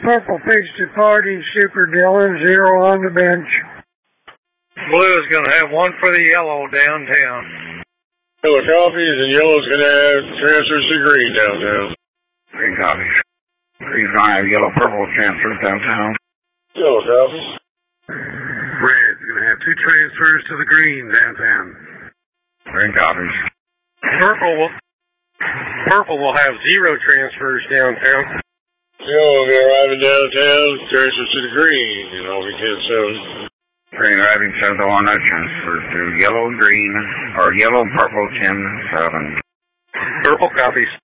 Purple pitch to party, Super Dylan, 0 on the bench. Blue is going to have 1 for the yellow downtown. Yellow copies, and yellow's going to have transfers to green downtown. Green copies. Green's going to have yellow purple transfers downtown. Yellow copies. Red's going to have 2 transfers to the green downtown. Green copies. Purple will have 0 transfers downtown. Yellow will be arriving downtown, transfers to the green, and I'll be 10-7. Green arriving 7 to 1, that transfers to yellow green, or yellow purple 10-7. Purple copies.